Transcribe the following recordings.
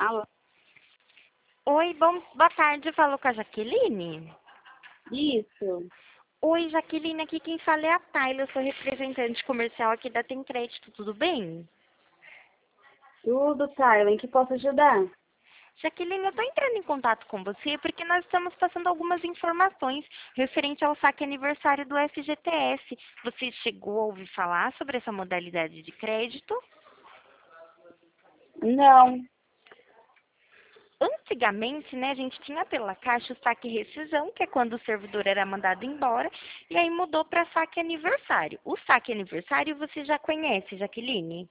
Alô? Oi, boa tarde, eu falo com a Jaqueline. Isso. Oi, Jaqueline, aqui quem fala é a Tayla, eu sou representante comercial aqui da Tem Crédito, tudo bem? Tudo, Tyler. Em que posso ajudar? Jaqueline, eu estou entrando em contato com você porque nós estamos passando algumas informações referente ao saque aniversário do FGTS. Você chegou a ouvir falar sobre essa modalidade de crédito? Não. Antigamente, né, a gente tinha pela Caixa o saque rescisão, que é quando o servidor era mandado embora, e aí mudou para saque aniversário. O saque aniversário você já conhece, Jaqueline?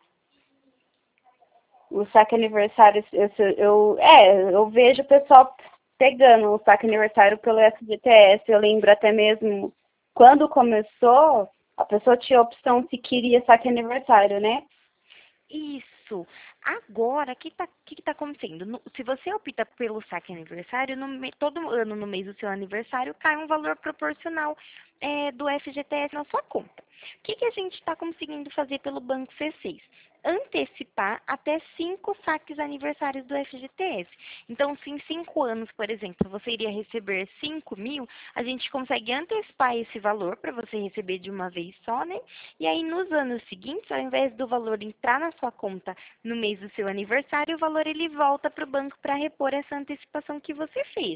O saque aniversário, eu vejo o pessoal pegando o saque aniversário pelo FGTS. Eu lembro até mesmo quando começou, a pessoa tinha a opção se queria saque aniversário, né? Isso. Agora, o que tá acontecendo? Se você opta pelo saque aniversário, todo ano no mês do seu aniversário cai um valor proporcional do FGTS na sua conta. O que a gente está conseguindo fazer pelo Banco C6? Antecipar até 5 saques aniversários do FGTS. Então, se em 5 anos, por exemplo, você iria receber 5.000, a gente consegue antecipar esse valor para você receber de uma vez só, né? E aí, nos anos seguintes, ao invés do valor entrar na sua conta no mês do seu aniversário, o valor ele volta para o banco para repor essa antecipação que você fez.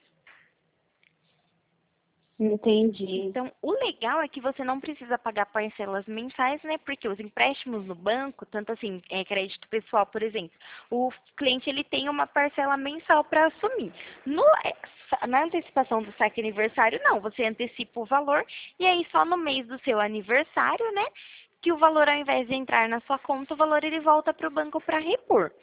Entendi. Então, o legal é que você não precisa pagar parcelas mensais, né? Porque os empréstimos no banco, tanto assim, crédito pessoal, por exemplo, o cliente ele tem uma parcela mensal para assumir. Na antecipação do saque aniversário, não, você antecipa o valor e aí só no mês do seu aniversário, né? Que o valor, ao invés de entrar na sua conta, o valor ele volta para o banco para repor.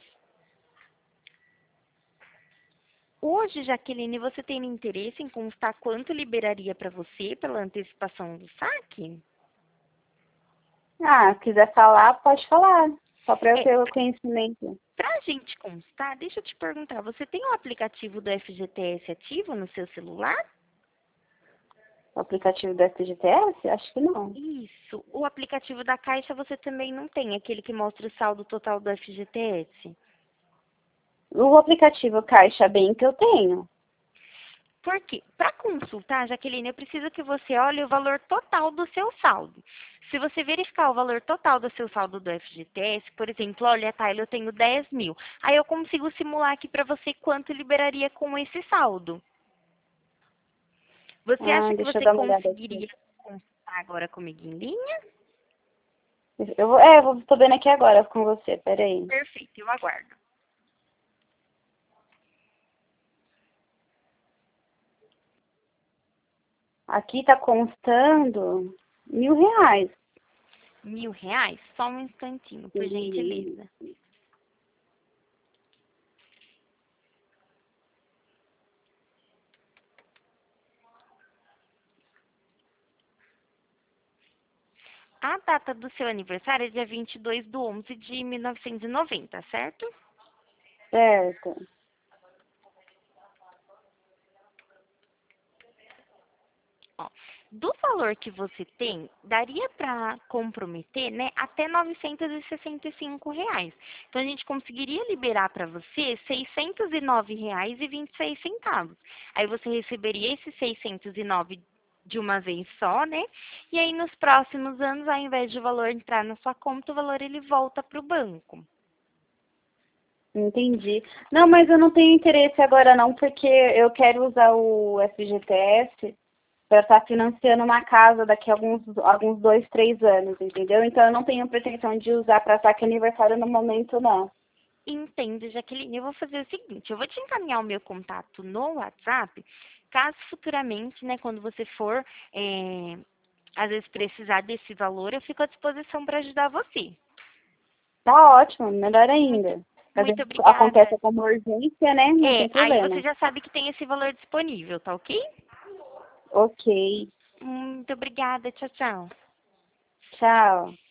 Hoje, Jaqueline, você tem interesse em constar quanto liberaria para você pela antecipação do saque? Ah, quiser falar, pode falar. Só para eu É, ter o conhecimento. para a gente constar, deixa eu te perguntar, você tem o aplicativo do FGTS ativo no seu celular? O aplicativo do FGTS? Acho que não. Isso. O aplicativo da Caixa você também não tem, aquele que mostra o saldo total do FGTS? O aplicativo Caixa Bem que eu tenho. Por quê? Para consultar, Jaqueline, eu preciso que você olhe o valor total do seu saldo. Se você verificar o valor total do seu saldo do FGTS, por exemplo, olha, Tayla, eu tenho 10.000. Aí eu consigo simular aqui para você quanto liberaria com esse saldo. Você Ah, acha que deixa eu você dar uma olhada aqui. conseguiria consultar agora comigo em linha? Tô vendo aqui agora com você, peraí. Perfeito, eu aguardo. Aqui tá constando R$ 1.000. R$ 1.000? Só um instantinho, por E gentileza. A data do seu aniversário é dia 22/11/1990, certo? certo. Ó, do valor que você tem, daria para comprometer, né, até R$ 965. Então, a gente conseguiria liberar para você R$ 609,26. Aí você receberia esses 609 de uma vez só, né? E aí, nos próximos anos, ao invés de o valor entrar na sua conta, o valor ele volta para o banco. Entendi. Não, mas eu não tenho interesse agora não, porque eu quero usar o FGTS para estar financiando uma casa daqui a alguns 2, 3 anos, entendeu? Então eu não tenho pretensão de usar para saque aniversário no momento, não. Entendo, Jaqueline. Eu vou fazer o seguinte, eu vou te encaminhar o meu contato no WhatsApp, caso futuramente, né, quando você for, às vezes precisar desse valor, eu fico à disposição para ajudar você. Tá ótimo, melhor Muito, ainda. Às muito vezes obrigada. acontece como urgência, né? Não tem Aí você problema. já sabe que tem esse valor disponível, tá ok? Ok. Muito obrigada. Tchau, tchau. Tchau.